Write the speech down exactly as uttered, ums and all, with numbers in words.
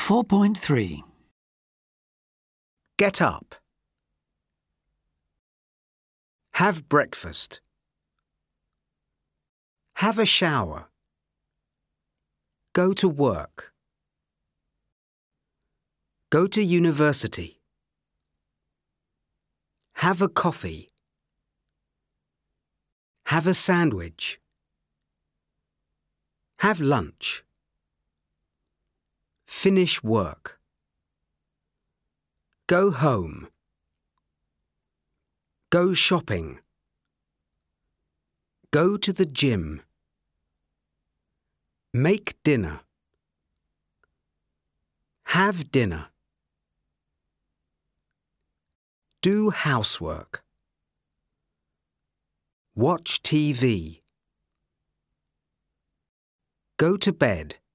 four point three. Get up. Have breakfast. Have a shower. Go to work. Go to university. Have a coffee. Have a sandwich. Have lunch. Finish work. Go home. Go shopping. Go to the gym. Make dinner. Have dinner. Do housework. Watch T V. Go to bed.